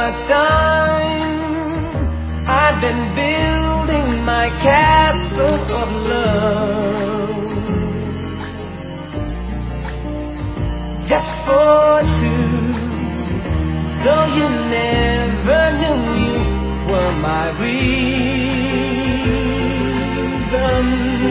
summertime, I've been building my castle of love, just for two. Though you never knew you were my reason,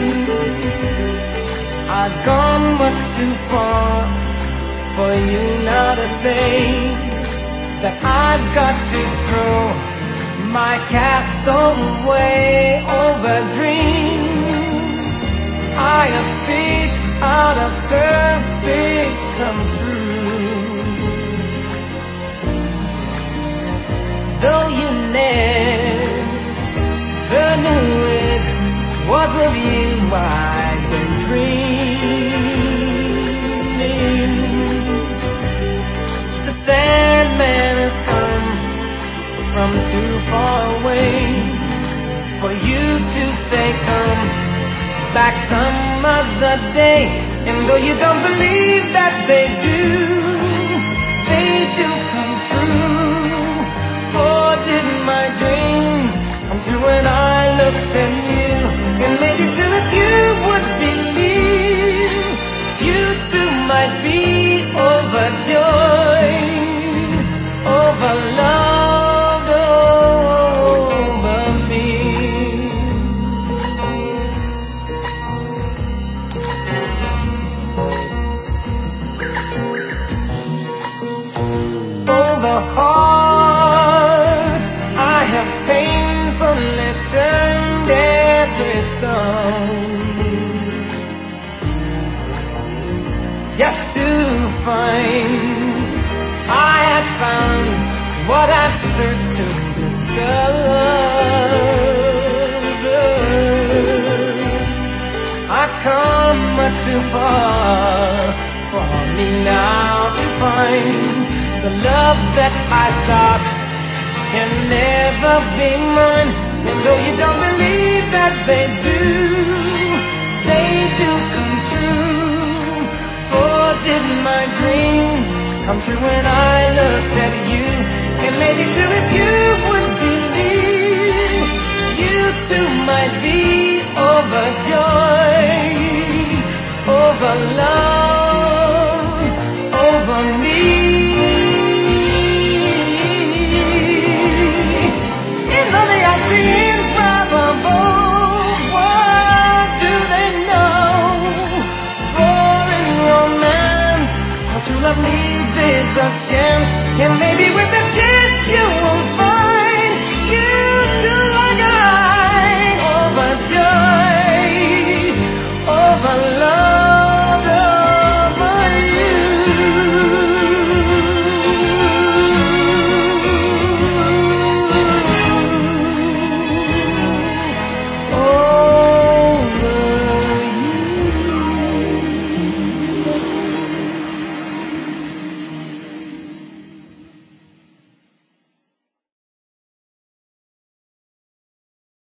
I've gone much too far for you now to say that I've got to throw my castle away over dreams I have picked out of perfect come true. Though you never knew it was of you I've been dreaming. The Sandman has come from too far away for you to say come back some other day. And though you don't believe that they do come true. For did my dreams come true when I looked at you? And maybe too if you would believe, you too might be overjoyed, overloved over me. Over heart I have painfully turned every stone, just to find I had found what I've searched to discover. I've come much too far for me now to find the love that I sought can never be mine. And though you don't believe that they do come true. For did my dreams come true when I looked at you? And maybe too if you would believe, you too might be overjoyed, overloved.